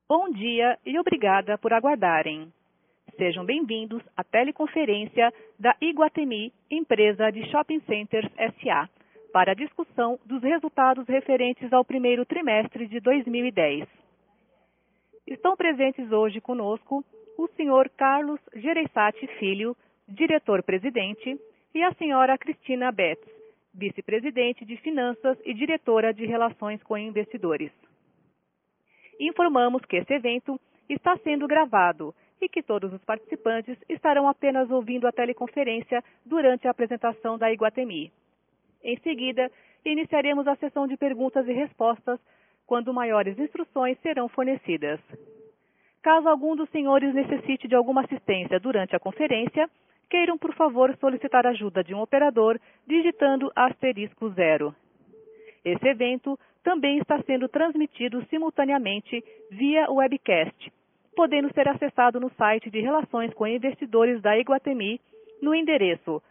Bom dia e obrigada por aguardarem. Sejam bem-vindos à teleconferência da Iguatemi, empresa de Shopping Centers S.A., para a discussão dos resultados referentes ao primeiro trimestre de 2010. Estão presentes hoje conosco o senhor Carlos Gereissati Filho, diretor-presidente, e a senhora Cristina Betts, vice-presidente de Finanças e diretora de Relações com Investidores. Informamos que esse evento está sendo gravado e que todos os participantes estarão apenas ouvindo a teleconferência durante a apresentação da Iguatemi. Em seguida, iniciaremos a sessão de perguntas e respostas, quando maiores instruções serão fornecidas. Caso algum dos senhores necessite de alguma assistência durante a conferência, queiram, por favor, solicitar ajuda de um operador digitando *0. Esse evento também está sendo transmitido simultaneamente via webcast, podendo ser acessado no site de Relações com Investidores da Iguatemi no endereço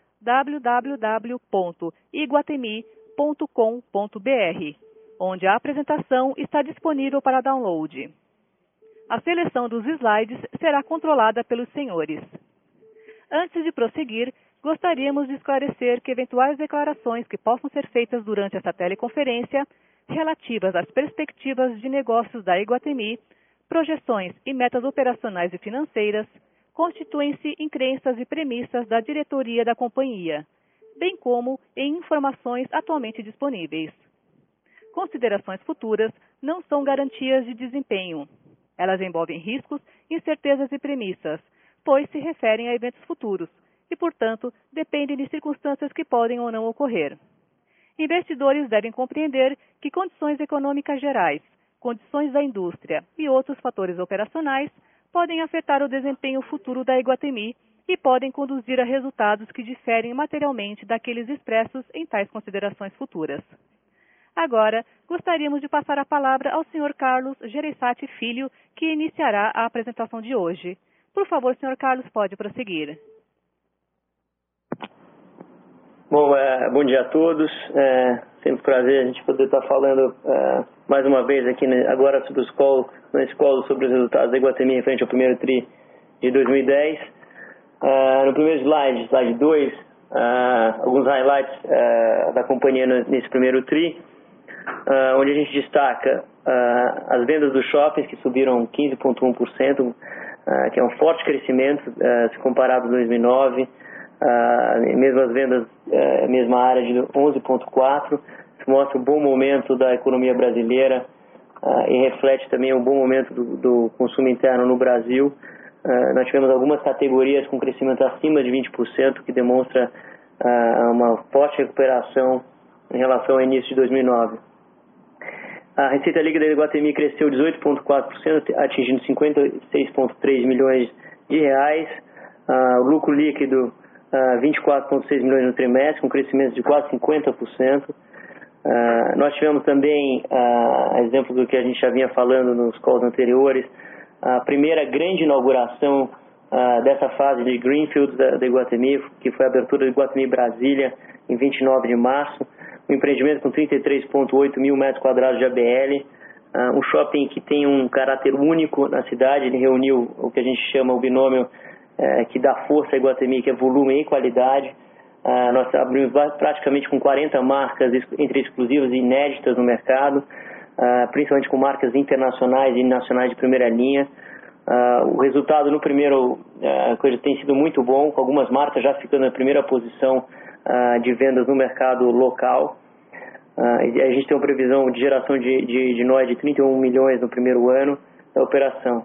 www.iguatemi.com.br, onde a apresentação está disponível para download. A seleção dos slides será controlada pelos senhores. Antes de prosseguir, gostaríamos de esclarecer que eventuais declarações que possam ser feitas durante essa teleconferência relativas às perspectivas de negócios da Iguatemi, projeções e metas operacionais e financeiras, constituem-se em crenças e premissas da diretoria da companhia, bem como em informações atualmente disponíveis. Considerações futuras não são garantias de desempenho. Elas envolvem riscos, incertezas e premissas, pois se referem a eventos futuros e, portanto, dependem de circunstâncias que podem ou não ocorrer. Investidores devem compreender que condições econômicas gerais, condições da indústria e outros fatores operacionais podem afetar o desempenho futuro da Iguatemi e podem conduzir a resultados que diferem materialmente daqueles expressos em tais considerações futuras. Agora, gostaríamos de passar a palavra ao Sr. Carlos Gereissati Filho, que iniciará a apresentação de hoje. Por favor, Sr. Carlos, pode prosseguir. Bom, bom dia a todos. Sempre um prazer a gente poder estar falando mais uma vez aqui agora sobre na escola sobre os resultados da Iguatemi em frente ao primeiro TRI de 2010. No primeiro slide 2, alguns highlights da companhia nesse primeiro TRI, onde a gente destaca as vendas dos shoppings, que subiram 15,1%, que é um forte crescimento se comparado a 2009. Mesmo as vendas, mesma área de 11,4%, isso mostra o bom momento da economia brasileira e reflete também o bom momento do consumo interno no Brasil. Nós tivemos algumas categorias com crescimento acima de 20%, que demonstra uma forte recuperação em relação ao início de 2009. A receita líquida da Iguatemi cresceu 18,4%, atingindo 56,3 milhões de reais. O lucro líquido 24,6 milhões no trimestre, com crescimento de quase 50%. Nós tivemos também, exemplo do que a gente já vinha falando nos calls anteriores, a primeira grande inauguração dessa fase de Greenfield da Iguatemi, que foi a abertura da Iguatemi Brasília em 29 de março, um empreendimento com 33,8 mil metros quadrados de ABL, um shopping que tem um caráter único na cidade. Ele reuniu o que a gente chama o binômio que dá força à Iguatemi, que é volume e qualidade. Nós abrimos praticamente com 40 marcas entre exclusivas e inéditas no mercado, principalmente com marcas internacionais e nacionais de primeira linha. O resultado no primeiro coisa tem sido muito bom, com algumas marcas já ficando na primeira posição de vendas no mercado local. A gente tem uma previsão de geração de NOI de 31 milhões no primeiro ano da operação.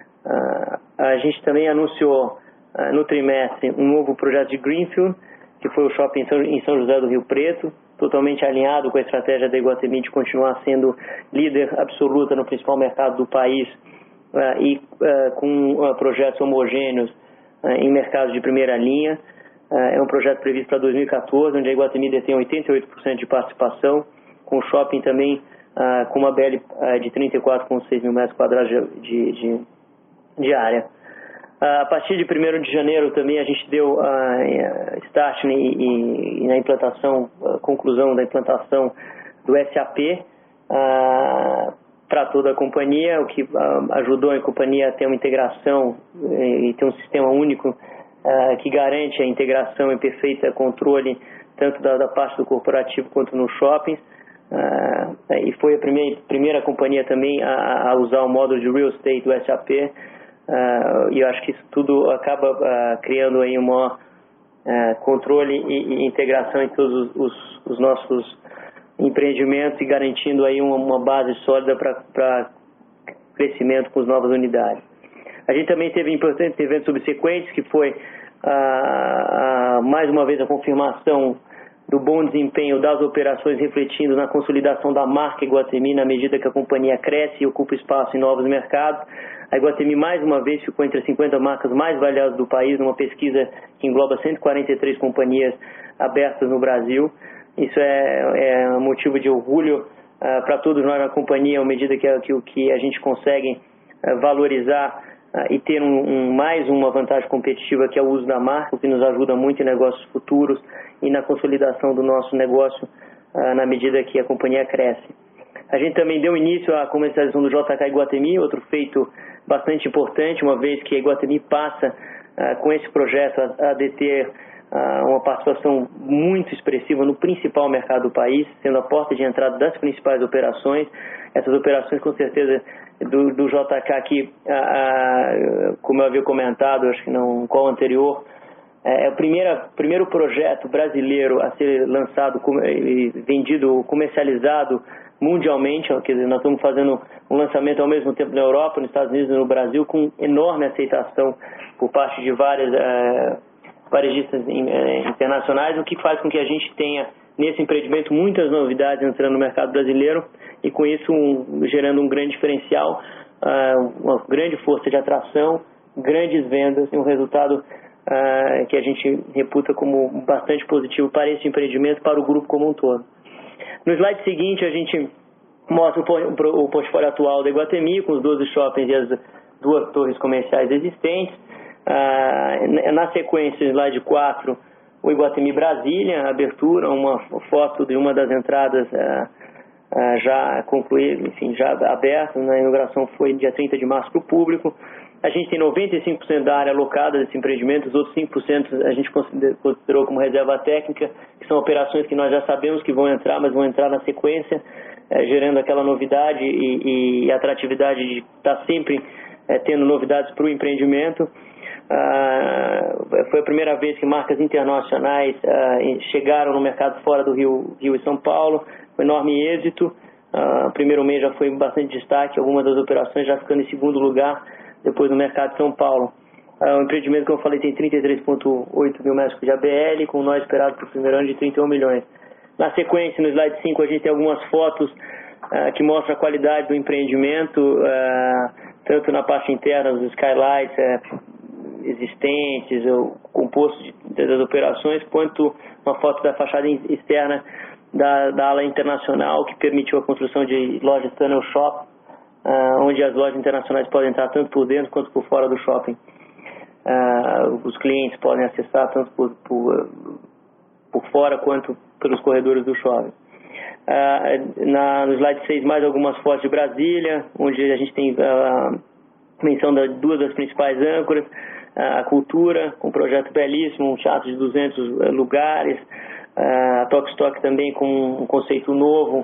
A gente também anunciou no trimestre um novo projeto de Greenfield, que foi o shopping em São José do Rio Preto, totalmente alinhado com a estratégia da Iguatemi de continuar sendo líder absoluta no principal mercado do país e com projetos homogêneos em mercados de primeira linha. É um projeto previsto para 2014, onde a Iguatemi detém 88% de participação, com o shopping também com uma BL de 34,6 mil metros quadrados de área. A partir de 1º de janeiro também a gente deu start e na implantação, conclusão da implantação do SAP, para toda a companhia, o que ajudou a companhia a ter uma integração e ter um sistema único que garante a integração e perfeito controle tanto da parte do corporativo quanto nos shoppings. E foi a primeira companhia também a usar o módulo de real estate do SAP, e eu acho que isso tudo acaba criando aí um maior controle e integração em todos os nossos empreendimentos e garantindo aí uma base sólida para crescimento com as novas unidades. A gente também teve importantes eventos subsequentes, que foi mais uma vez a confirmação do bom desempenho das operações, refletindo na consolidação da marca Iguatemi na medida que a companhia cresce e ocupa espaço em novos mercados. A Iguatemi mais uma vez ficou entre as 50 marcas mais valiosas do país, numa pesquisa que engloba 143 companhias abertas no Brasil. Isso é um motivo de orgulho para todos nós na companhia, à medida que a gente consegue valorizar e ter mais uma vantagem competitiva, que é o uso da marca, o que nos ajuda muito em negócios futuros e na consolidação do nosso negócio na medida que a companhia cresce. A gente também deu início à comercialização do JK Iguatemi, outro feito bastante importante, uma vez que a Iguatemi passa com esse projeto a deter uma participação muito expressiva no principal mercado do país, sendo a porta de entrada das principais operações. Essas operações, com certeza, do JK aqui, como eu havia comentado, acho que no call anterior, é o primeiro projeto brasileiro a ser lançado, vendido, comercializado mundialmente. Quer dizer, nós estamos fazendo um lançamento ao mesmo tempo na Europa, nos Estados Unidos e no Brasil, com enorme aceitação por parte de várias varejistas internacionais, o que faz com que a gente tenha nesse empreendimento muitas novidades entrando no mercado brasileiro e com isso gerando um grande diferencial, uma grande força de atração, grandes vendas e um resultado que a gente reputa como bastante positivo para esse empreendimento, para o grupo como um todo. No slide seguinte a gente mostra o portfólio atual da Iguatemi, com os 12 shoppings e as 2 torres comerciais existentes. Na sequência, slide 4, o Iguatemi Brasília, a abertura, uma foto de uma das entradas já concluída, enfim, já aberta. A inauguração foi dia 30 de março para o público. A gente tem 95% da área alocada desse empreendimento, os outros 5% a gente considerou como reserva técnica, que são operações que nós já sabemos que vão entrar, mas vão entrar na sequência, gerando aquela novidade e atratividade de estar sempre tendo novidades para o empreendimento. Foi a primeira vez que marcas internacionais chegaram no mercado fora do Rio e São Paulo, com enorme êxito. O primeiro mês já foi bastante destaque, algumas das operações já ficando em segundo lugar, depois no mercado de São Paulo. O empreendimento, como eu falei, tem 33,8 mil metros de ABL, com nós esperado para o primeiro ano de 31 milhões. Na sequência, no slide 5, a gente tem algumas fotos que mostram a qualidade do empreendimento, tanto na parte interna dos skylights existentes, o composto das operações, quanto uma foto da fachada externa da ala internacional, que permitiu a construção de lojas tunnel shop, onde as lojas internacionais podem entrar tanto por dentro quanto por fora do shopping. Os clientes podem acessar tanto por fora quanto pelos corredores do shopping. No slide 6, mais algumas fotos de Brasília, onde a gente tem a menção de 2 das principais âncoras, a cultura, um projeto belíssimo, um teatro de 200 lugares, a Tokstok também com um conceito novo,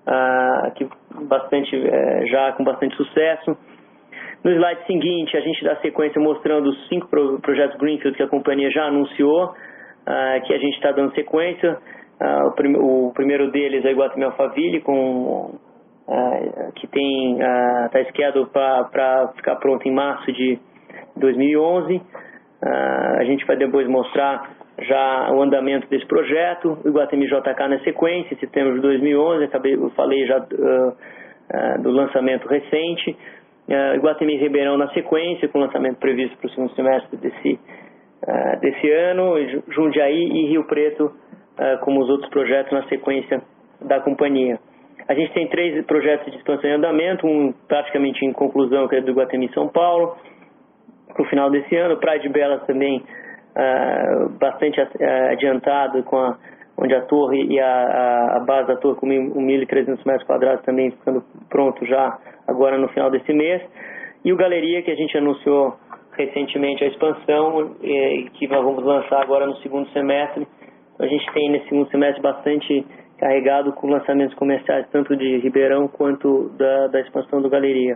já com bastante sucesso. No slide seguinte, a gente dá sequência mostrando os 5 projetos Greenfield que a companhia já anunciou, que a gente está dando sequência. O primeiro deles é o Iguatemi Alphaville, que está esquecido para ficar pronto em março de 2011. A gente vai depois mostrar já o andamento desse projeto. O Iguatemi JK na sequência, em setembro de 2011, eu falei já do lançamento recente. Iguatemi Ribeirão na sequência, com o lançamento previsto para o segundo semestre desse ano. Jundiaí e Rio Preto como os outros projetos na sequência da companhia. A gente tem 3 projetos de expansão em andamento, um praticamente em conclusão, que é do Iguatemi São Paulo, para o final desse ano. Praia de Belas também bastante adiantado com onde a torre e a base da torre com 1.300 metros quadrados também ficando pronto já agora no final desse mês. E o Galeria, que a gente anunciou recentemente a expansão, que nós vamos lançar agora no segundo semestre. A gente tem nesse segundo semestre bastante carregado com lançamentos comerciais, tanto de Ribeirão quanto da expansão do Galeria.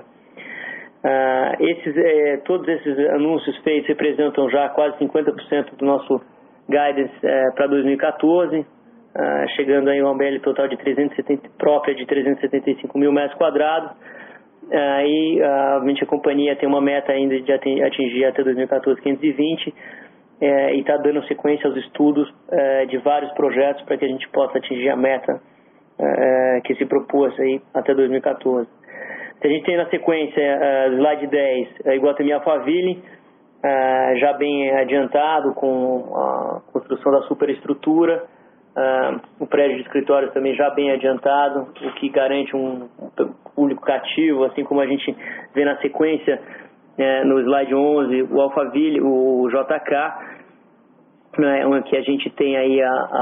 Todos esses anúncios feitos representam já quase 50% do nosso guidance para 2014, chegando aí a uma BL total de 375 mil metros quadrados. Obviamente a companhia tem uma meta ainda de atingir até 2014 520 e está dando sequência aos estudos de vários projetos para que a gente possa atingir a meta que se propôs aí até 2014. A gente tem na sequência slide 10, Iguatemi Alphaville, já bem adiantado com a construção da superestrutura, o prédio de escritórios também já bem adiantado, o que garante um público cativo, assim como a gente vê na sequência no slide 11, o Alphaville, o JK, que a gente tem aí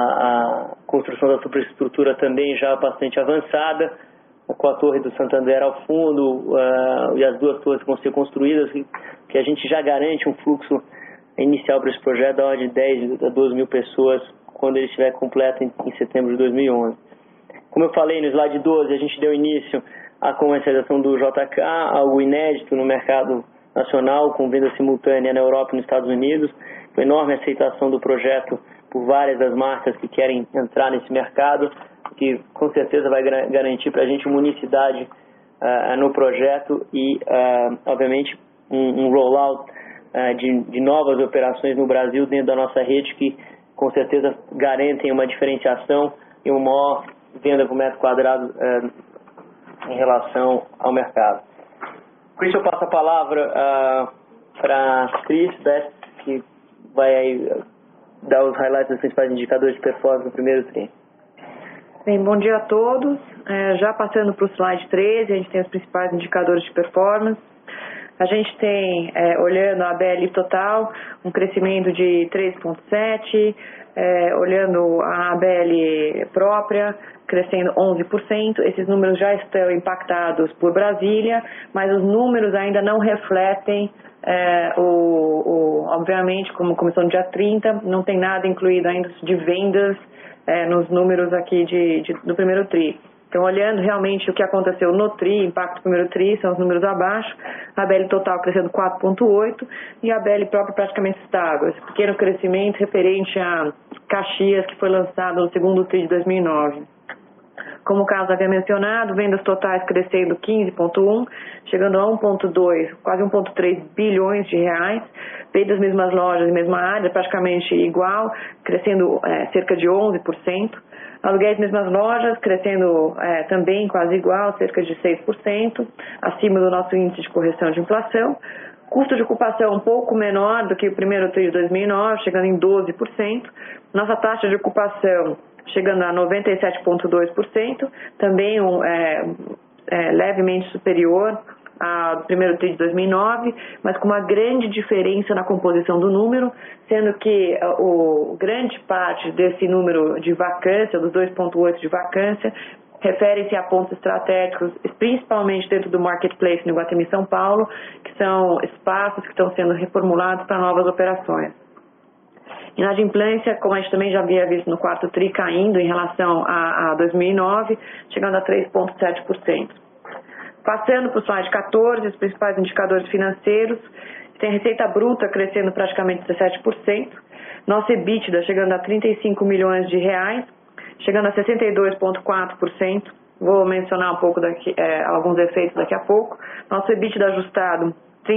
a construção da superestrutura também já bastante avançada, com a Torre do Santander ao fundo e as duas torres que vão ser construídas, que a gente já garante um fluxo inicial para esse projeto da ordem de 10 a 12 mil pessoas quando ele estiver completo em setembro de 2011. Como eu falei no slide 12, a gente deu início à comercialização do JK, algo inédito no mercado nacional, com venda simultânea na Europa e nos Estados Unidos, com enorme aceitação do projeto por várias das marcas que querem entrar nesse mercado, que com certeza vai garantir para a gente uma unicidade no projeto e, obviamente, um rollout de novas operações no Brasil dentro da nossa rede que com certeza garantem uma diferenciação e uma maior venda por metro quadrado em relação ao mercado. Com isso eu passo a palavra para a Cris, que vai aí dar os highlights dos principais indicadores de performance no primeiro tri. Bem, bom dia a todos. Já passando para o slide 13, a gente tem os principais indicadores de performance. A gente tem, olhando a BL total, um crescimento de 3,7%, olhando a BL própria, crescendo 11%. Esses números já estão impactados por Brasília, mas os números ainda não refletem, obviamente, como começou no dia 30, não tem nada incluído ainda de vendas nos números aqui do primeiro TRI. Então, olhando realmente o que aconteceu no TRI, impacto do primeiro TRI, são os números abaixo, a BL total crescendo 4,8% e a BL própria praticamente estável. Esse pequeno crescimento referente a Caxias, que foi lançado no segundo TRI de 2009. Como o Carlos havia mencionado, vendas totais crescendo 15,1%, chegando a 1,2, quase 1,3 bilhões de reais. Vendas das mesmas lojas, mesma área, praticamente igual, crescendo cerca de 11%. Aluguéis mesmas lojas, crescendo também quase igual, cerca de 6%, acima do nosso índice de correção de inflação. Custo de ocupação um pouco menor do que o primeiro TRI de 2009, chegando em 12%. Nossa taxa de ocupação chegando a 97,2%, também levemente superior ao primeiro TRI de 2009, mas com uma grande diferença na composição do número, sendo que grande parte desse número de vacância, dos 2,8% de vacância, refere-se a pontos estratégicos, principalmente dentro do Marketplace no Iguatemi São Paulo, que são espaços que estão sendo reformulados para novas operações. Inadimplência, como a gente também já havia visto no quarto TRI, caindo em relação a 2009, chegando a 3,7%. Passando para o slide 14, os principais indicadores financeiros, tem a receita bruta crescendo praticamente 17%, nosso EBITDA chegando a 35 milhões de reais, chegando a 62,4%, vou mencionar um pouco alguns efeitos daqui a pouco, nosso EBITDA ajustado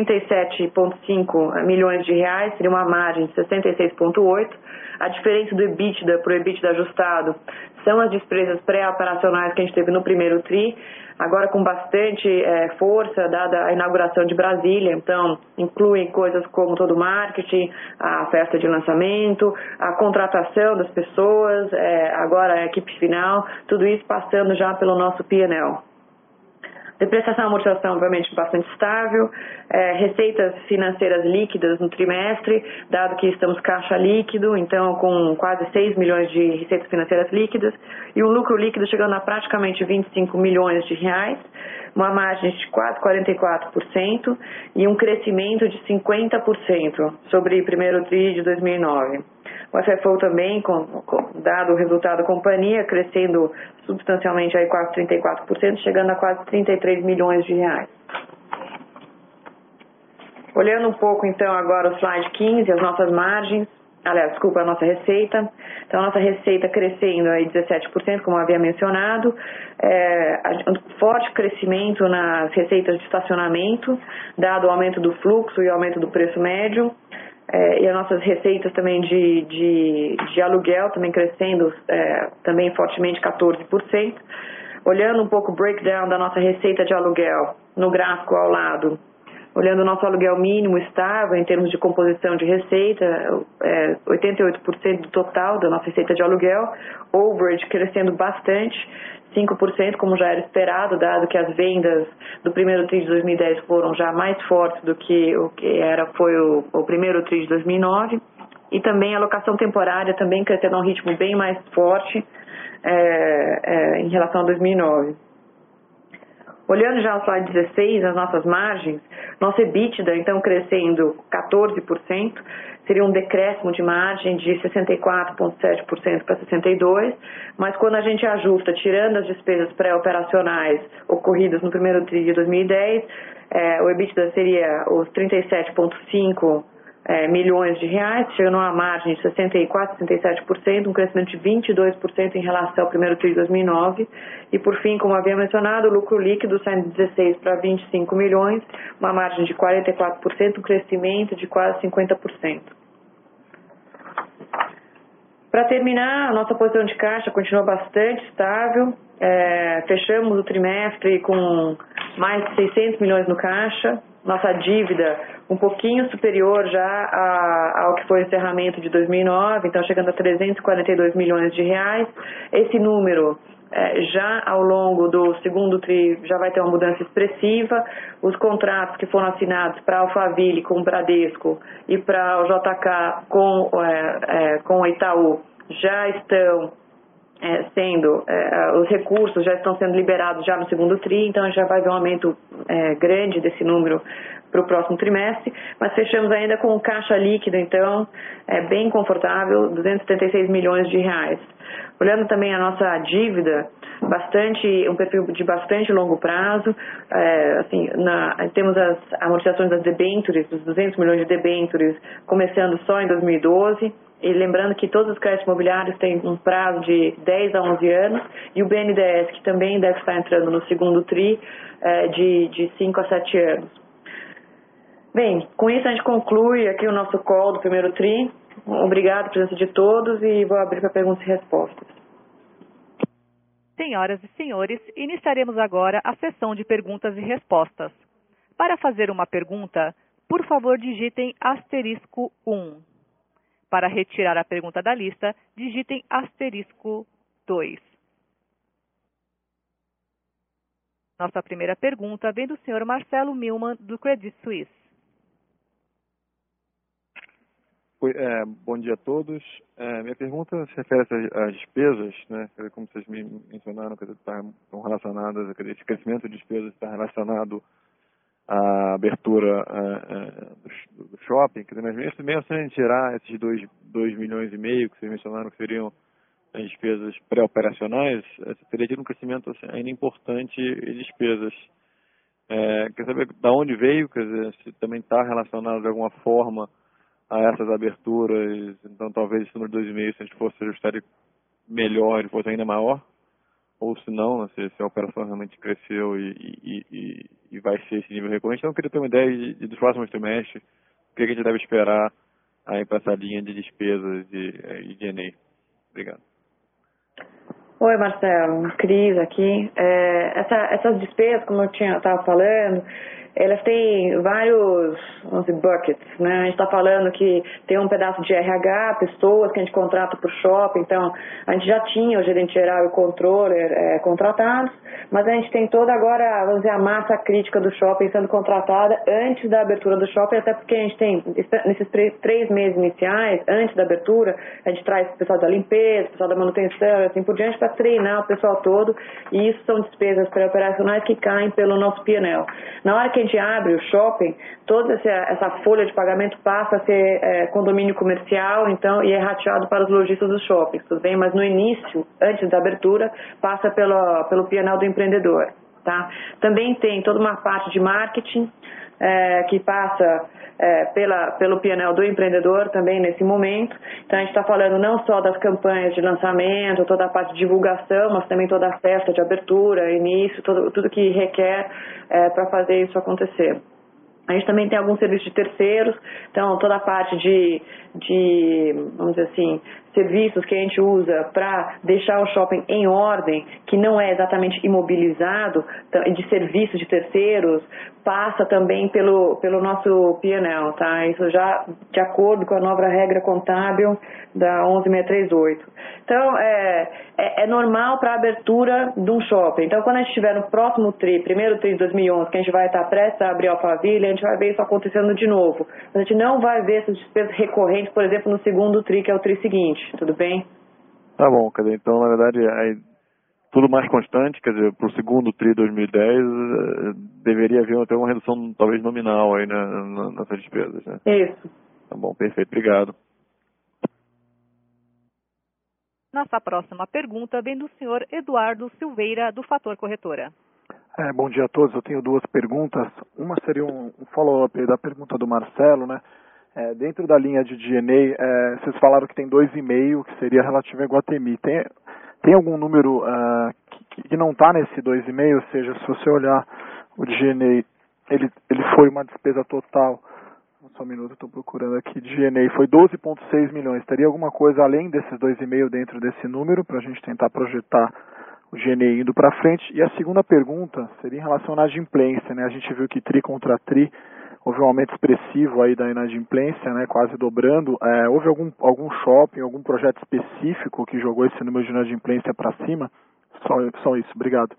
37,5 milhões de reais, seria uma margem de 66,8%. A diferença do EBITDA para o EBITDA ajustado são as despesas pré-operacionais que a gente teve no primeiro TRI, agora com bastante força, dada a inauguração de Brasília, então incluem coisas como todo o marketing, a festa de lançamento, a contratação das pessoas, agora a equipe final, tudo isso passando já pelo nosso P&L. Depreciação e amortização, obviamente, bastante estável. Receitas financeiras líquidas no trimestre, dado que estamos caixa líquido, então com quase 6 milhões de receitas financeiras líquidas, e um lucro líquido chegando a praticamente 25 milhões de reais, uma margem de quase 44% e um crescimento de 50% sobre o primeiro TRI de 2009. O FFO também, dado o resultado da companhia, crescendo substancialmente aí quase 34%, chegando a quase 33 milhões de reais. Olhando um pouco então agora o slide 15, as nossas margens, a nossa receita. Então a nossa receita crescendo aí 17%, como eu havia mencionado, um forte crescimento nas receitas de estacionamento, dado o aumento do fluxo e o aumento do preço médio. E as nossas receitas também de aluguel também crescendo também fortemente 14%. Olhando um pouco o breakdown da nossa receita de aluguel no gráfico ao lado, olhando o nosso aluguel mínimo estável em termos de composição de receita, 88% do total da nossa receita de aluguel, overage crescendo bastante, 5%, como já era esperado, dado que as vendas do primeiro TRI de 2010 foram já mais fortes do que foi o primeiro TRI de 2009, e também a alocação temporária também crescendo a um ritmo bem mais forte em relação a 2009. Olhando já o slide 16, as nossas margens, nosso EBITDA então crescendo 14%, seria um decréscimo de margem de 64,7% para 62%, mas quando a gente ajusta, tirando as despesas pré-operacionais ocorridas no primeiro TRI de 2010, o EBITDA seria os 37,5 milhões de reais, chegando a uma margem de 64%, 67%, um crescimento de 22% em relação ao primeiro TRI de 2009. E por fim, como havia mencionado, o lucro líquido saindo de 16 para 25 milhões, uma margem de 44%, um crescimento de quase 50%. Para terminar, a nossa posição de caixa continua bastante estável. Fechamos o trimestre com mais de 600 milhões no caixa. Nossa dívida um pouquinho superior já ao que foi o encerramento de 2009, então chegando a 342 milhões de reais. Esse número, já ao longo do segundo TRI, já vai ter uma mudança expressiva. Os contratos que foram assinados para a Alphaville com o Bradesco e para o JK com o Itaú já estão os recursos já estão sendo liberados já no segundo TRI, então já vai haver um aumento grande desse número para o próximo trimestre, mas fechamos ainda com o caixa líquido, então, bem confortável, 276 milhões de reais. Olhando também a nossa dívida, um perfil de bastante longo prazo, temos as amortizações das debêntures, dos 200 milhões de debêntures, começando só em 2012, e lembrando que todos os créditos imobiliários têm um prazo de 10 a 11 anos, e o BNDES, que também deve estar entrando no segundo TRI, de 5 a 7 anos. Bem, com isso a gente conclui aqui o nosso call do primeiro TRI. Obrigado pela presença de todos e vou abrir para perguntas e respostas. Senhoras e senhores, iniciaremos agora a sessão de perguntas e respostas. Para fazer uma pergunta, por favor digitem *1. Para retirar a pergunta da lista, digitem *2. Nossa primeira pergunta vem do senhor Marcelo Milman, do Credit Suisse. Bom dia a todos. Minha pergunta se refere às despesas, né? Como vocês me mencionaram, que estão relacionadas, esse crescimento de despesas está relacionado à abertura do shopping, mas mesmo sem tirar esses 2 milhões e meio que vocês mencionaram que seriam as despesas pré-operacionais, teria tido um crescimento ainda importante em despesas. Quer saber de onde veio, quer dizer, se também está relacionado de alguma forma a essas aberturas, então talvez esse número de 2,5, se a gente fosse ajustar melhor, ele fosse ainda maior, ou se não, se a operação realmente cresceu e vai ser esse nível recorrente. Então eu queria ter uma ideia dos próximos trimestres, o que a gente deve esperar aí para essa linha de despesas de D&A. Obrigado. Oi, Marcelo, Cris aqui. Essas despesas, como eu estava falando, elas têm vários, vamos dizer, buckets, né? A gente está falando que tem um pedaço de RH, pessoas que a gente contrata por shopping, então a gente já tinha o gerente geral e o controller contratados, mas a gente tem toda agora, vamos dizer, a massa crítica do shopping sendo contratada antes da abertura do shopping, até porque a gente tem, nesses 3 meses iniciais, antes da abertura, a gente traz o pessoal da limpeza, o pessoal da manutenção, assim por diante, para treinar o pessoal todo, e isso são despesas pré-operacionais que caem pelo nosso P&L. Na hora que a gente abre o shopping, toda essa folha de pagamento passa a ser condomínio comercial, então, e é rateado para os lojistas dos shoppings, tudo bem? Mas no início, antes da abertura, passa pelo P&L do empreendedor, tá? Também tem toda uma parte de marketing, que passa pelo P&L do empreendedor também nesse momento. Então a gente está falando não só das campanhas de lançamento, toda a parte de divulgação, mas também toda a festa de abertura, início, tudo que requer para fazer isso acontecer. A gente também tem alguns serviços de terceiros, então toda a parte de vamos dizer assim, serviços que a gente usa para deixar o shopping em ordem, que não é exatamente imobilizado, de serviços de terceiros, passa também pelo nosso P&L, tá? Isso já de acordo com a nova regra contábil da 11638. Então, é normal para a abertura de um shopping. Então, quando a gente estiver no próximo primeiro TRI de 2011, que a gente vai estar prestes a abrir a Alphaville, a gente vai ver isso acontecendo de novo. Mas a gente não vai ver essas despesas recorrentes, por exemplo, no segundo TRI, que é o TRI seguinte. Tudo bem? Tá bom, quer dizer, então, na verdade, tudo mais constante, quer dizer, para o segundo TRI 2010, deveria haver até uma redução, talvez, nominal aí nessas despesas, né? Isso. Tá bom, perfeito, obrigado. Nossa próxima pergunta vem do senhor Eduardo Silveira, do Fator Corretora. Bom dia a todos, eu tenho 2 perguntas. Uma seria um follow-up da pergunta do Marcelo, né? Dentro da linha de G&A, vocês falaram que tem 2,5, que seria relativo a Iguatemi. Tem algum número que não está nesse 2,5? Ou seja, se você olhar o G&A, ele foi uma despesa total, só um minuto, estou procurando aqui, de G&A foi 12,6 milhões. Teria alguma coisa além desses 2,5 dentro desse número, para a gente tentar projetar o G&A indo para frente? E a segunda pergunta seria em relação à inadimplência, né? A gente viu que TRI contra TRI, houve um aumento expressivo aí da inadimplência, né, quase dobrando. Houve algum shopping, algum projeto específico que jogou esse número de inadimplência para cima? Só isso, obrigado.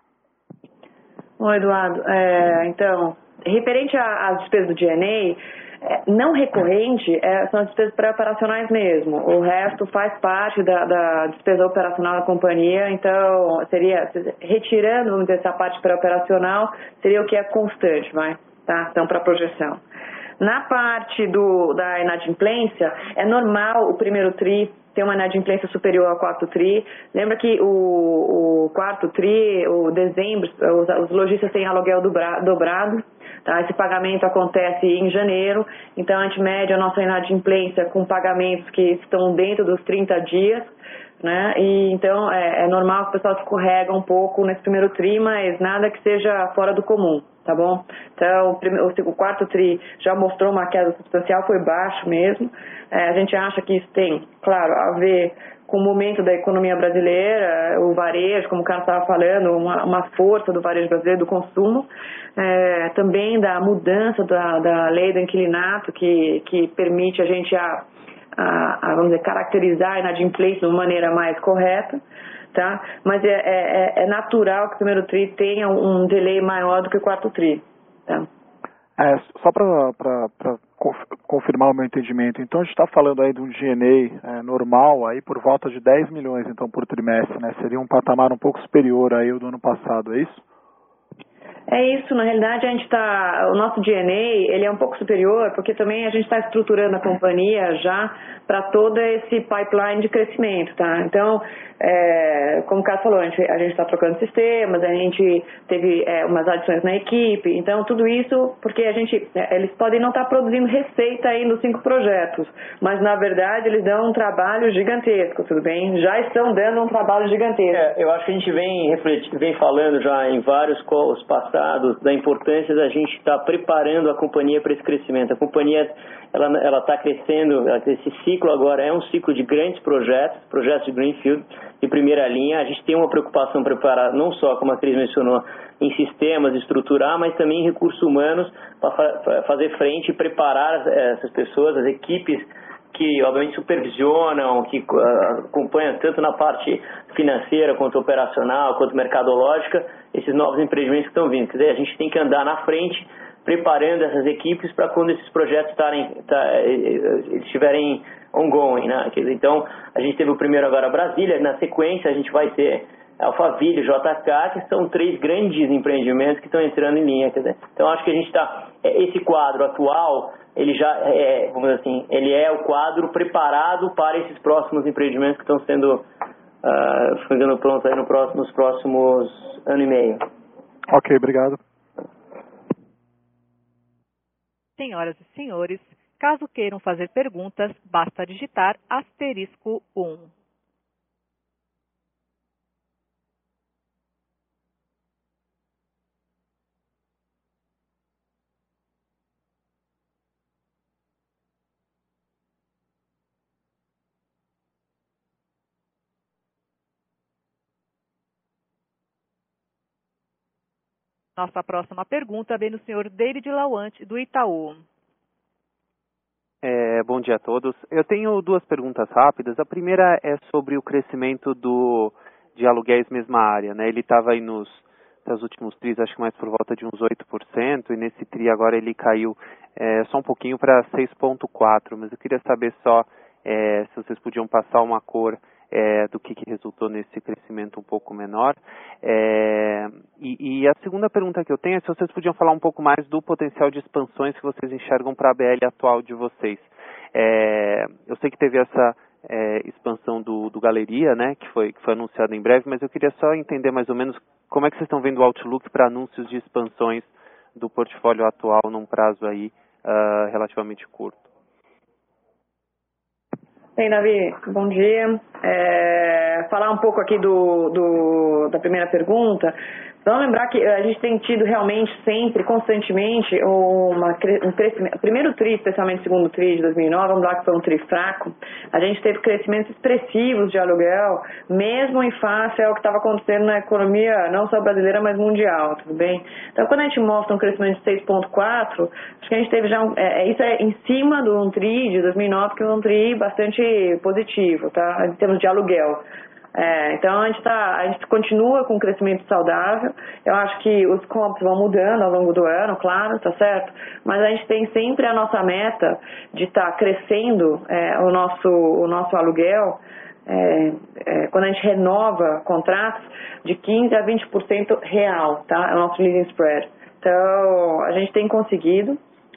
Bom, Eduardo, então, referente às despesas do G&A, não recorrente são as despesas pré-operacionais mesmo. O resto faz parte da despesa operacional da companhia, então seria, retirando, vamos dizer, essa parte pré-operacional, seria o que é constante, vai? Tá? Então, para projeção. Na parte da inadimplência, é normal o primeiro TRI ter uma inadimplência superior ao quarto TRI. Lembra que o quarto TRI, o dezembro, os lojistas têm aluguel dobrado. Tá? Esse pagamento acontece em janeiro, então a gente mede a nossa inadimplência com pagamentos que estão dentro dos 30 dias. Né? E então é normal que o pessoal escorrega um pouco nesse primeiro TRI, mas nada que seja fora do comum, tá bom? Então o quarto TRI já mostrou uma queda substancial, foi baixo mesmo. A gente acha que isso tem, claro, a ver com o momento da economia brasileira, o varejo, como o Carlos estava falando, uma força do varejo brasileiro, do consumo, também da mudança da lei do inquilinato, que permite a gente vamos dizer, caracterizar a inadimplência de uma maneira mais correta, tá? Mas é natural que o primeiro TRI tenha um delay maior do que o quarto TRI, tá? Só para confirmar o meu entendimento, então a gente está falando aí de um G&A normal aí por volta de 10 milhões então por trimestre, né? Seria um patamar um pouco superior aí ao do ano passado, é isso? É isso, na realidade o nosso G&A, ele é um pouco superior, porque também a gente está estruturando a companhia já para todo esse pipeline de crescimento, tá? Então, como o Carlos falou, a gente está trocando sistemas, a gente teve umas adições na equipe, então tudo isso porque eles podem não estar produzindo receita aí nos 5 projetos, mas na verdade eles dão um trabalho gigantesco, tudo bem? Já estão dando um trabalho gigantesco. Eu acho que a gente vem falando já em vários calls passados, resultados, da importância da gente estar preparando a companhia para esse crescimento. A companhia ela está crescendo, esse ciclo agora é um ciclo de grandes projetos de Greenfield, de primeira linha. A gente tem uma preocupação preparar, não só, como a Cris mencionou, em sistemas, estruturar, mas também em recursos humanos para fazer frente e preparar essas pessoas, as equipes que obviamente supervisionam, que acompanham tanto na parte financeira, quanto operacional, quanto mercadológica, esses novos empreendimentos que estão vindo. Quer dizer, a gente tem que andar na frente, preparando essas equipes para quando esses projetos estiverem ongoing, né? Então, a gente teve o primeiro agora Brasília, na sequência a gente vai ter Alphaville, JK, que são 3 grandes empreendimentos que estão entrando em linha. Quer dizer, então, acho que a gente está... Esse quadro atual, ele já vamos dizer assim, ele é o quadro preparado para esses próximos empreendimentos que estão sendo ficando prontos aí nos próximos ano e meio. Ok, obrigado. Senhoras e senhores, caso queiram fazer perguntas, basta digitar *1. Nossa próxima pergunta vem do senhor David Lawante, do Itaú. Bom dia a todos. Eu tenho 2 perguntas rápidas. A primeira é sobre o crescimento de aluguéis mesma área, né? Ele estava aí nos últimos tris, acho que mais por volta de uns 8%, e nesse tri agora ele caiu só um pouquinho para 6,4%, mas eu queria saber só se vocês podiam passar uma cor do que resultou nesse crescimento um pouco menor. E a segunda pergunta que eu tenho é se vocês podiam falar um pouco mais do potencial de expansões que vocês enxergam para a BL atual de vocês. Eu sei que teve essa expansão do Galeria, né, que foi anunciado em breve, mas eu queria só entender mais ou menos como é que vocês estão vendo o outlook para anúncios de expansões do portfólio atual num prazo aí relativamente curto. Bem, Davi, bom dia. Falar um pouco aqui da primeira pergunta. Vamos lembrar que a gente tem tido realmente sempre, constantemente, um crescimento. Primeiro TRI, especialmente segundo TRI de 2009, vamos lá que foi um TRI fraco, a gente teve crescimentos expressivos de aluguel, mesmo em face ao que estava acontecendo na economia, não só brasileira, mas mundial, tudo bem? Então, quando a gente mostra um crescimento de 6,4%, acho que a gente teve já isso é em cima de um TRI de 2009, que é um TRI bastante positivo, tá? Em termos de aluguel. Então a gente continua com um crescimento saudável. Eu acho que os comps vão mudando ao longo do ano, claro, tá certo? Mas a gente tem sempre a nossa meta de estar crescendo o nosso aluguel, quando a gente renova contratos, de 15% a 20% real, tá? É o nosso leasing spread. Então a gente tem conseguido.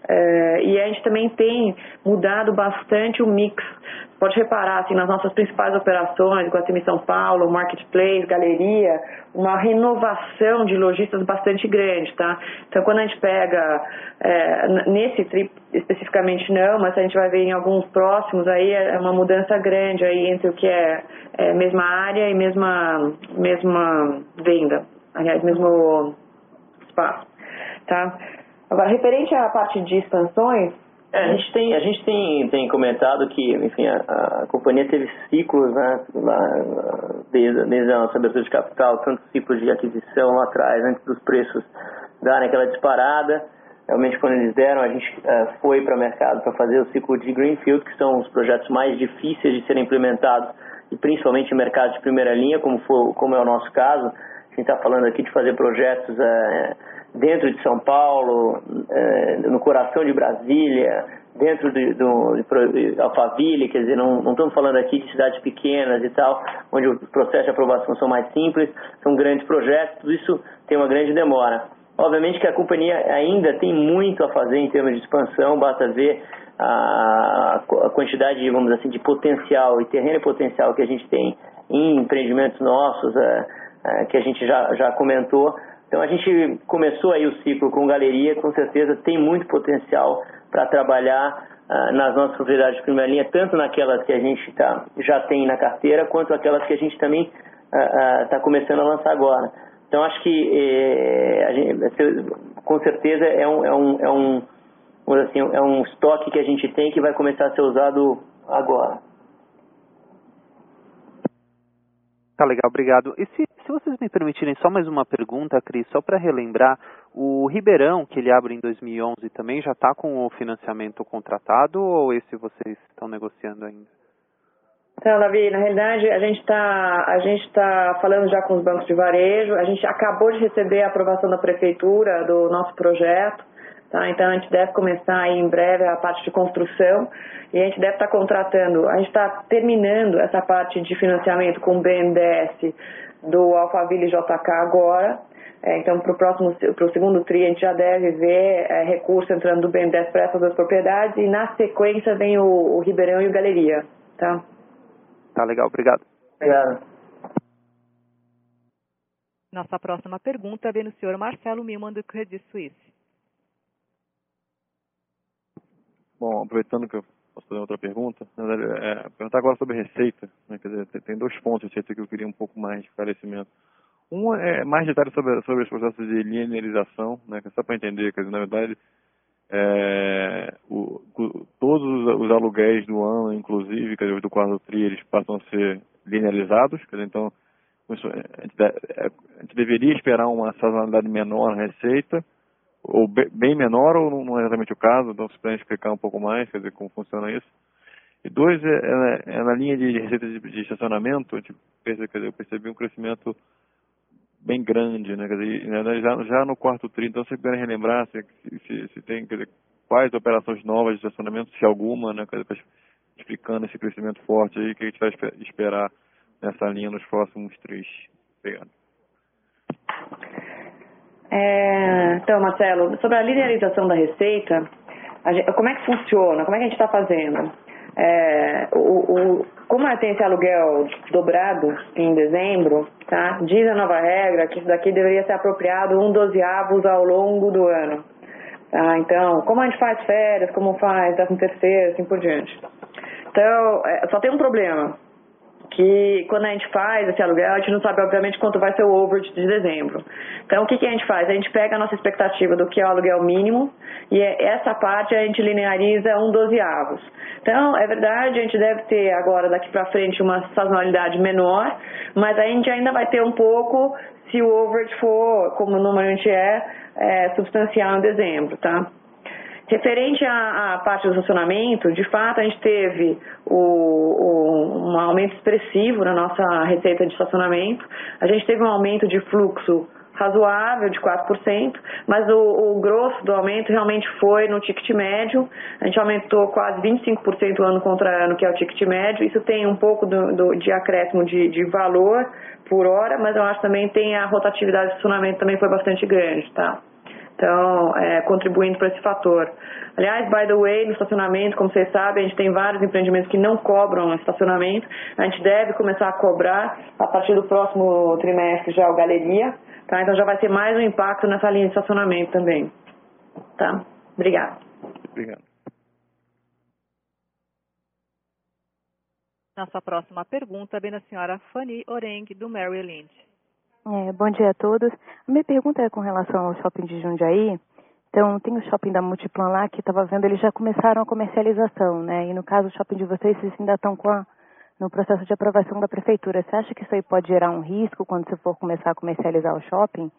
E a gente também tem mudado bastante o mix. Pode reparar assim, nas nossas principais operações, Iguatemi São Paulo, Marketplace, Galeria, uma renovação de lojistas bastante grande, tá? Então, quando a gente pega, nesse trip especificamente não, mas a gente vai ver em alguns próximos, aí é uma mudança grande aí entre o que é mesma área e mesma venda, aliás, mesmo espaço, tá? Agora, referente à parte de expansões... A gente tem comentado que, enfim, a companhia teve ciclos, né, desde a nossa abertura de capital, tanto ciclos de aquisição lá atrás, antes dos preços darem aquela disparada. Realmente, quando eles deram, a gente foi para o mercado para fazer o ciclo de Greenfield, que são os projetos mais difíceis de serem implementados, e principalmente em mercados de primeira linha, como é o nosso caso. A gente está falando aqui de fazer projetos dentro de São Paulo, no coração de Brasília, dentro de Alphaville, quer dizer, não estamos falando aqui de cidades pequenas e tal, onde os processos de aprovação são mais simples, são grandes projetos, tudo isso tem uma grande demora. Obviamente que a companhia ainda tem muito a fazer em termos de expansão, basta ver a quantidade, vamos dizer assim, de potencial e terreno potencial que a gente tem em empreendimentos nossos, que a gente já comentou. Então a gente começou aí o ciclo com Galeria, com certeza tem muito potencial para trabalhar nas nossas propriedades de primeira linha, tanto naquelas que a gente já tem na carteira, quanto aquelas que a gente também está começando a lançar agora. Então acho que com certeza é um estoque que a gente tem que vai começar a ser usado agora. Tá legal, obrigado. E se vocês me permitirem só mais uma pergunta, Cris, só para relembrar, o Ribeirão, que ele abre em 2011 também, já está com o financiamento contratado ou esse vocês estão negociando ainda? Então, Davi, na realidade, a gente tá falando já com os bancos de varejo, a gente acabou de receber a aprovação da prefeitura do nosso projeto, tá? Então a gente deve começar aí em breve a parte de construção e a gente deve estar contratando, a gente está terminando essa parte de financiamento com o BNDES do Alphaville JK agora. Então, para o segundo TRI, a gente já deve ver recurso entrando do BNDES para essas duas propriedades e, na sequência, vem o Ribeirão e o Galeria. Tá? Tá legal, obrigado. Obrigado. Nossa próxima pergunta vem do senhor Marcelo Milman, do Credit Suisse. Bom, aproveitando que eu posso fazer outra pergunta, perguntar agora sobre receita, né? Quer dizer, tem dois pontos de receita que eu queria um pouco mais de esclarecimento. Um é mais detalhes sobre os processos de linearização, né? Que é só para entender, quer dizer, na verdade, todos os aluguéis do ano, inclusive, quer dizer, do quarto TRI, eles passam a ser linearizados, quer dizer, então a gente deveria esperar uma sazonalidade menor na receita, ou bem menor, ou não é exatamente o caso, então se puder explicar um pouco mais, quer dizer, como funciona isso. E dois, na linha de receita de estacionamento, eu percebi um crescimento bem grande, né? Quer dizer, já no quarto TRI, então se puderem relembrar se tem, quer dizer, quais operações novas de estacionamento, se alguma, né? Quer dizer, explicando esse crescimento forte aí, que a gente vai esperar nessa linha nos próximos TRIs. Obrigado. Então, Marcelo, sobre a linearização da receita, como é que funciona? Como é que a gente está fazendo? Como tem esse aluguel dobrado em dezembro, tá? Diz a nova regra que isso daqui deveria ser apropriado 1/12 ao longo do ano. Tá? Então, como a gente faz férias, como faz 13º, assim por diante. Então, só tem um problema, que quando a gente faz esse aluguel, a gente não sabe, obviamente, quanto vai ser o overage de dezembro. Então, o que a gente faz? A gente pega a nossa expectativa do que é o aluguel mínimo e essa parte a gente lineariza 1/12. Então, é verdade, a gente deve ter agora, daqui para frente, uma sazonalidade menor, mas a gente ainda vai ter um pouco se o overage for, como normalmente substancial em dezembro, tá? Referente à parte do estacionamento, de fato a gente teve um aumento expressivo na nossa receita de estacionamento. A gente teve um aumento de fluxo razoável de 4%, mas o grosso do aumento realmente foi no ticket médio. A gente aumentou quase 25% ano contra ano, que é o ticket médio. Isso tem um pouco de acréscimo de valor por hora, mas eu acho que também tem a rotatividade de estacionamento também foi bastante grande, tá? Então, contribuindo para esse fator. Aliás, by the way, no estacionamento, como vocês sabem, a gente tem vários empreendimentos que não cobram estacionamento. A gente deve começar a cobrar a partir do próximo trimestre já o Galeria, tá? Então já vai ter mais um impacto nessa linha de estacionamento também, tá? Obrigada. Obrigado. Nossa próxima pergunta vem da senhora Fanny Oreng, do Merrill Lynch. Bom dia a todos. A minha pergunta é com relação ao shopping de Jundiaí. Então, tem o shopping da Multiplan lá, que estava vendo, eles já começaram a comercialização, né? E no caso, o shopping de vocês ainda estão no processo de aprovação da prefeitura. Você acha que isso aí pode gerar um risco quando você for começar a comercializar o shopping?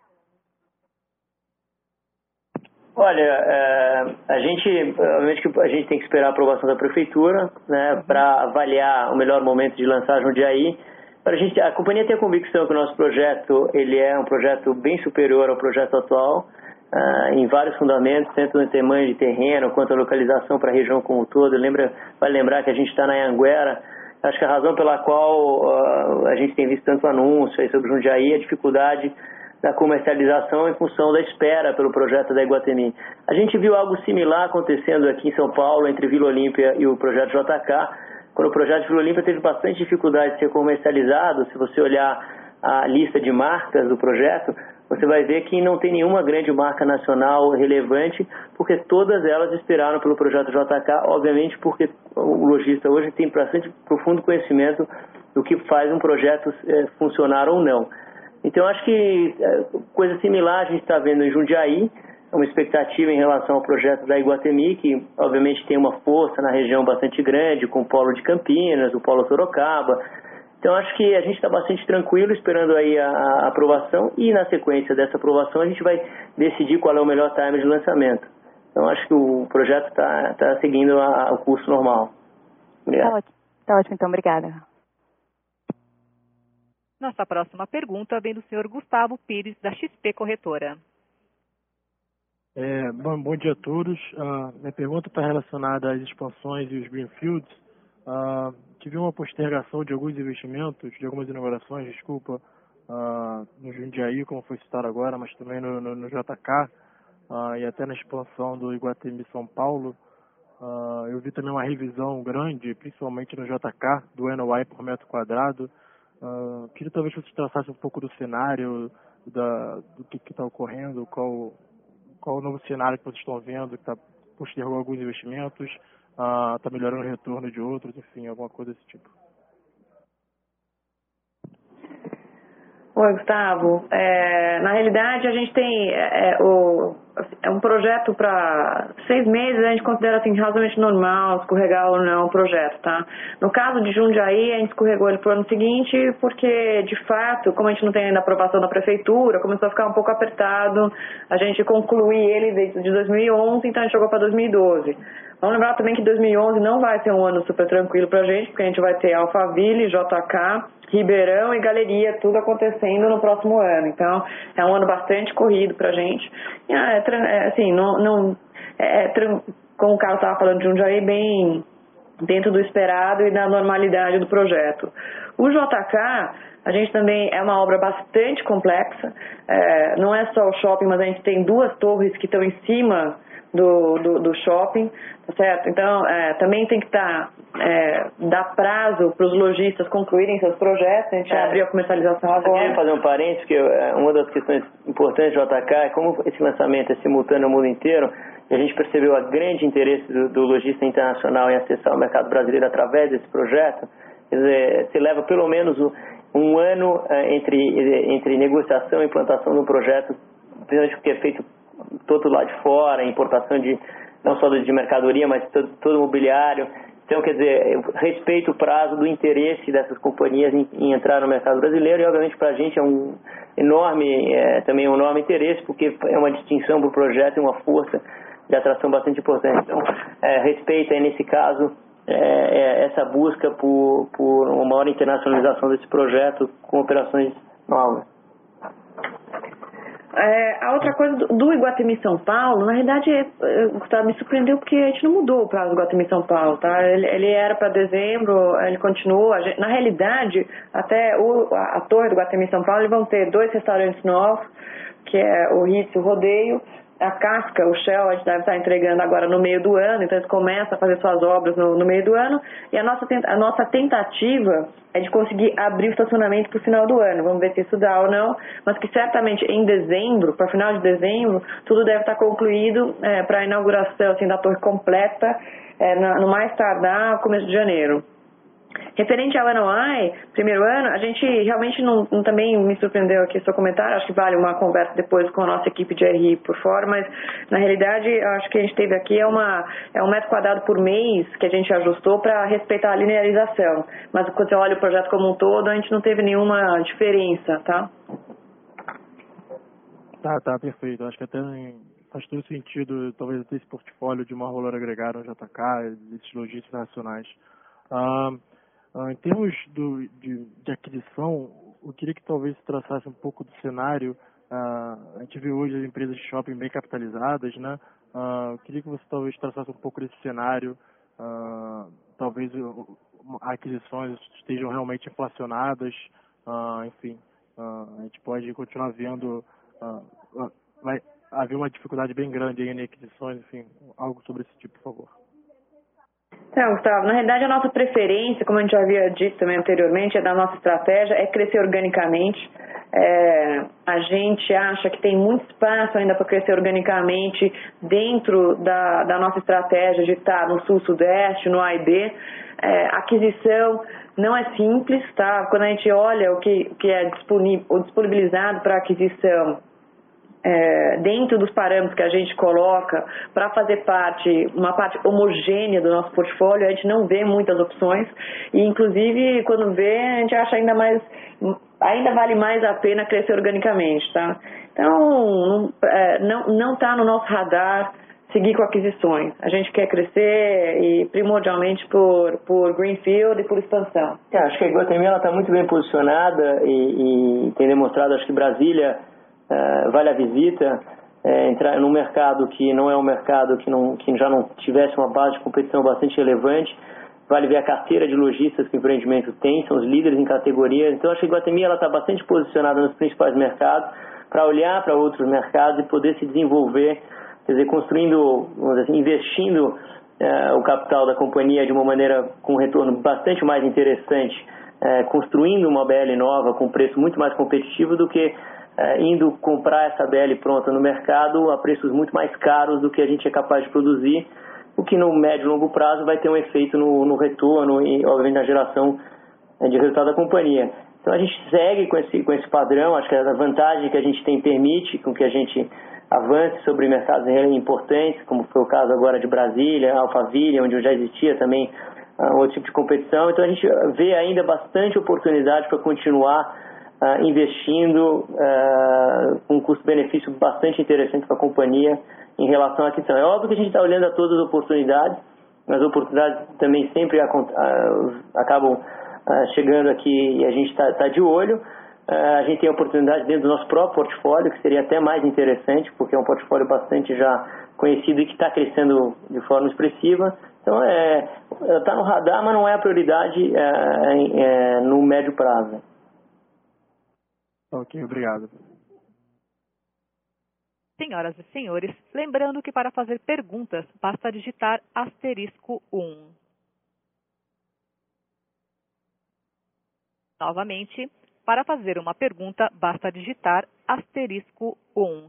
Olha, obviamente que a gente tem que esperar a aprovação da prefeitura, né, para avaliar o melhor momento de lançar Jundiaí. A companhia tem a convicção que o nosso projeto ele é um projeto bem superior ao projeto atual, em vários fundamentos, tanto no tamanho de terreno quanto a localização para a região como um todo. Vale lembrar que a gente está na Anhanguera. Acho que a razão pela qual a gente tem visto tanto anúncio aí sobre Jundiaí é a dificuldade da comercialização em função da espera pelo projeto da Iguatemi. A gente viu algo similar acontecendo aqui em São Paulo, entre Vila Olímpia e o projeto JK, quando o projeto de Vila Olímpia teve bastante dificuldade de ser comercializado. Se você olhar a lista de marcas do projeto, você vai ver que não tem nenhuma grande marca nacional relevante, porque todas elas esperaram pelo projeto JK, obviamente porque o lojista hoje tem bastante profundo conhecimento do que faz um projeto funcionar ou não. Então, acho que coisa similar a gente está vendo em Jundiaí, uma expectativa em relação ao projeto da Iguatemi, que obviamente tem uma força na região bastante grande, com o polo de Campinas, o polo Sorocaba. Então, acho que a gente está bastante tranquilo esperando aí a aprovação e, na sequência dessa aprovação, a gente vai decidir qual é o melhor time de lançamento. Então, acho que o projeto está seguindo o curso normal. Obrigado. Tá ótimo, então. Obrigada. Nossa próxima pergunta vem do senhor Gustavo Pires, da XP Corretora. Bom dia a todos. Minha pergunta está relacionada às expansões e os greenfields. Tive uma postergação de alguns investimentos, de algumas inaugurações, no Jundiaí, como foi citado agora, mas também no JK e até na expansão do Iguatemi São Paulo. Eu vi também uma revisão grande, principalmente no JK, do NOI por metro quadrado. Queria talvez que você traçasse um pouco do cenário, do que está ocorrendo, qual o novo cenário que vocês estão vendo, que está postergando alguns investimentos, está melhorando o retorno de outros, enfim, alguma coisa desse tipo. Oi, Gustavo. Na realidade, a gente tem um projeto para 6 meses, a gente considera assim, razoavelmente normal escorregar ou não o projeto, tá? No caso de Jundiaí, a gente escorregou ele para o ano seguinte, porque, de fato, como a gente não tem ainda aprovação da prefeitura, começou a ficar um pouco apertado a gente concluir ele desde de 2011, então a gente jogou para 2012. Vamos lembrar também que 2011 não vai ser um ano super tranquilo para a gente, porque a gente vai ter Alphaville, JK, Ribeirão e Galeria, tudo acontecendo no próximo ano. Então, é um ano bastante corrido para a gente. Como o Carlos estava falando de Jundiaí, bem dentro do esperado e da normalidade do projeto. O JK, a gente também é uma obra bastante complexa. Não é só o shopping, mas a gente tem 2 torres que estão em cima do shopping, tá certo? Então, também tem que dar prazo para os lojistas concluírem seus projetos. A gente abriu a comercialização agora. Eu queria fazer um parênteses, que uma das questões importantes do JK é como esse lançamento é simultâneo no mundo inteiro, e a gente percebeu o grande interesse do lojista internacional em acessar o mercado brasileiro através desse projeto. Quer dizer, se leva pelo menos um ano entre negociação e implantação do projeto, porque é feito todo lá de fora, importação não só de mercadoria, mas todo mobiliário. Então, quer dizer, respeito o prazo do interesse dessas companhias em entrar no mercado brasileiro e, obviamente, para a gente é também um enorme interesse, porque é uma distinção para o projeto e uma força de atração bastante importante. Então, respeita, nesse caso, essa busca por uma maior internacionalização desse projeto com operações novas. A outra coisa do Iguatemi São Paulo, na realidade, Gustavo, me surpreendeu porque a gente não mudou o prazo do Iguatemi São Paulo, tá? Ele era para dezembro, ele continua. Na realidade, até a torre do Iguatemi São Paulo, eles vão ter 2 restaurantes novos, que é o Ritz e o Rodeio. A casca, o Shell, a gente deve estar entregando agora no meio do ano, então eles começam a fazer suas obras no meio do ano, e a nossa tentativa é de conseguir abrir o estacionamento para o final do ano. Vamos ver se isso dá ou não, mas que certamente em dezembro, para final de dezembro, tudo deve estar concluído para a inauguração assim, da torre completa, no mais tardar, começo de janeiro. Referente ao NOI, primeiro ano, a gente realmente também me surpreendeu aqui o seu comentário, acho que vale uma conversa depois com a nossa equipe de RI por fora, mas na realidade acho que a gente teve aqui um metro quadrado por mês que a gente ajustou para respeitar a linearização, mas quando você olha o projeto como um todo, a gente não teve nenhuma diferença, tá? Tá, perfeito. Acho que até faz todo sentido, talvez ter esse portfólio de uma valor agregado no JK, desses lojistas nacionais. Em termos de aquisição, eu queria que talvez você traçasse um pouco do cenário. A gente vê hoje as empresas de shopping bem capitalizadas, né? Eu queria que você talvez traçasse um pouco desse cenário. Talvez aquisições estejam realmente inflacionadas. Enfim, a gente pode continuar vendo... vai haver uma dificuldade bem grande aí em aquisições, enfim, algo sobre esse tipo, por favor. Então, Gustavo, na realidade a nossa preferência, como a gente já havia dito também anteriormente, da nossa estratégia é crescer organicamente. A gente acha que tem muito espaço ainda para crescer organicamente dentro da nossa estratégia de estar no Sul-Sudeste, no A e B. aquisição não é simples, tá? Quando a gente olha o que é disponibilizado para aquisição, dentro dos parâmetros que a gente coloca para fazer uma parte homogênea do nosso portfólio, a gente não vê muitas opções e, inclusive, quando vê, a gente acha ainda vale mais a pena crescer organicamente, tá? Então, não está no nosso radar seguir com aquisições. A gente quer crescer e primordialmente por greenfield e por expansão. Acho que a Iguatemi está muito bem posicionada e tem demonstrado, acho que Brasília vale a visita, entrar num mercado que não é um mercado que já não tivesse uma base de competição bastante relevante. Vale ver a carteira de lojistas que o empreendimento tem, são os líderes em categoria. Então, acho que a Iguatemi está bastante posicionada nos principais mercados para olhar para outros mercados e poder se desenvolver, quer dizer, construindo, vamos dizer assim, investindo o capital da companhia de uma maneira com um retorno bastante mais interessante, construindo uma BL nova com preço muito mais competitivo do que indo comprar essa BL pronta no mercado a preços muito mais caros do que a gente é capaz de produzir, o que no médio e longo prazo vai ter um efeito no retorno e, obviamente, na geração de resultado da companhia. Então, a gente segue com esse padrão. Acho que a vantagem que a gente tem permite com que a gente avance sobre mercados importantes, como foi o caso agora de Brasília, Alphaville, onde já existia também outro tipo de competição. Então, a gente vê ainda bastante oportunidade para continuar investindo com um custo-benefício bastante interessante para a companhia em relação à aquisição. É óbvio que a gente está olhando a todas as oportunidades, mas as oportunidades também sempre acabam chegando aqui e a gente está de olho. A gente tem oportunidades dentro do nosso próprio portfólio, que seria até mais interessante, porque é um portfólio bastante já conhecido e que está crescendo de forma expressiva. Então, está no radar, mas não é a prioridade no médio prazo. Ok, obrigado. Senhoras e senhores, lembrando que para fazer perguntas, basta digitar *1. Novamente, para fazer uma pergunta, basta digitar *1.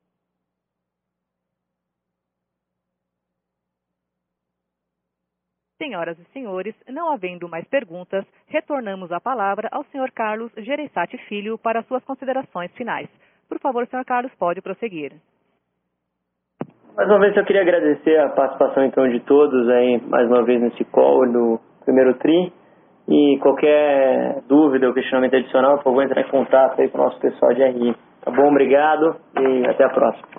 Senhoras e senhores, não havendo mais perguntas, retornamos a palavra ao Sr. Carlos Gereissati Filho para suas considerações finais. Por favor, Sr. Carlos, pode prosseguir. Mais uma vez, eu queria agradecer a participação, então, de todos aí, mais uma vez, nesse call do primeiro TRI. E qualquer dúvida ou questionamento adicional, por favor, entrar em contato aí com o nosso pessoal de RI. Tá bom? Obrigado e até a próxima.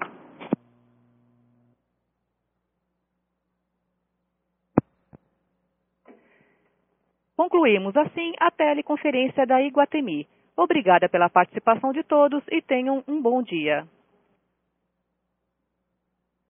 Concluímos assim a teleconferência da Iguatemi. Obrigada pela participação de todos e tenham um bom dia.